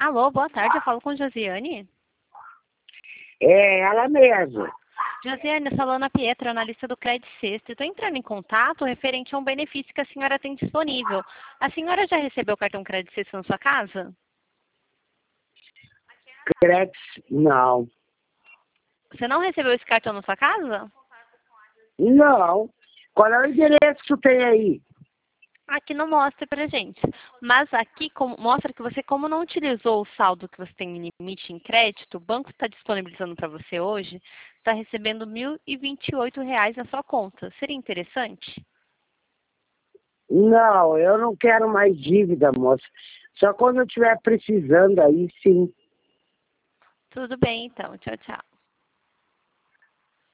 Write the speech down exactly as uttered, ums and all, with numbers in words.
Alô, boa tarde, eu falo com Josiane. É ela mesmo. Josiane, falando a Pietra, analista do Credit Sexto. Estou entrando em contato referente a um benefício que a senhora tem disponível. A senhora já recebeu o cartão Credit Sexto na sua casa? Crex, não. Você não recebeu esse cartão na sua casa? Não. Qual é o endereço que tu tem aí? Aqui não mostra pra gente. Mas aqui como- mostra que você, como não utilizou o saldo que você tem em limite em crédito, o banco está disponibilizando para você hoje, está recebendo mil e vinte e oito reais na sua conta. Seria interessante? Não, eu não quero mais dívida, moça. Só quando eu estiver precisando aí, sim. Tudo bem, então. Tchau, tchau.